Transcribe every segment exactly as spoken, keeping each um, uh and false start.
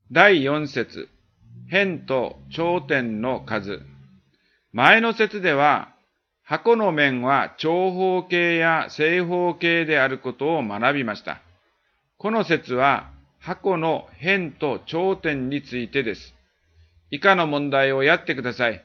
だいよん節、辺と頂点の数。前の節では、箱の面は長方形や正方形であることを学びました。この節は、箱の辺と頂点についてです。以下の問題をやってください。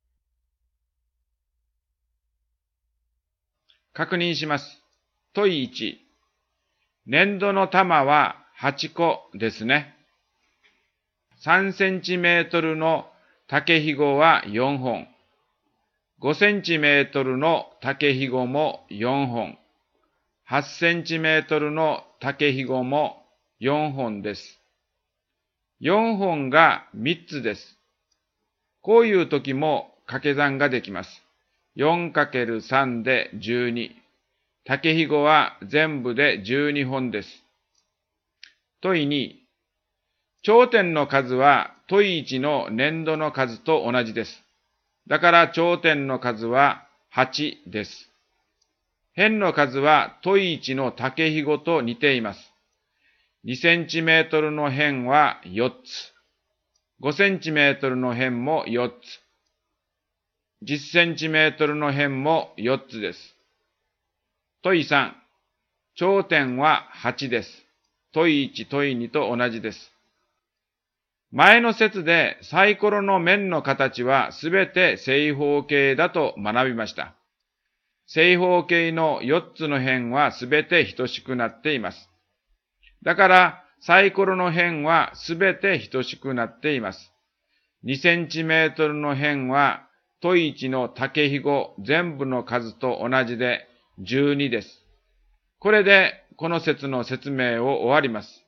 確認します。問いいち。粘土の玉ははちこですね。さんセンチメートルの竹ひごはよんほん。ごセンチメートルの竹ひごもよんほん。はちセンチメートルの竹ひごもよんほんです。よんほんがみっつです。こういう時も掛け算ができます。よんかけるさん でじゅうに。竹ひごは全部でじゅうにほんです。問いに。頂点の数は問いいちの粘土の数と同じです。だから頂点の数ははちです。辺の数は問いいちの竹ひごと似ています。にセンチメートルの辺はよっつ。ごセンチメートルの辺もよっつ。じゅっセンチメートルの辺もよっつです。問いさん。頂点ははちです。問いいち、問いにと同じです。前の節でサイコロの面の形はすべて正方形だと学びました。正方形のよっつの辺はすべて等しくなっています。だからサイコロの辺はすべて等しくなっています。にセンチメートルの辺は問いいちの竹ひご全部の数と同じでじゅうにです。これでこの節の説明を終わります。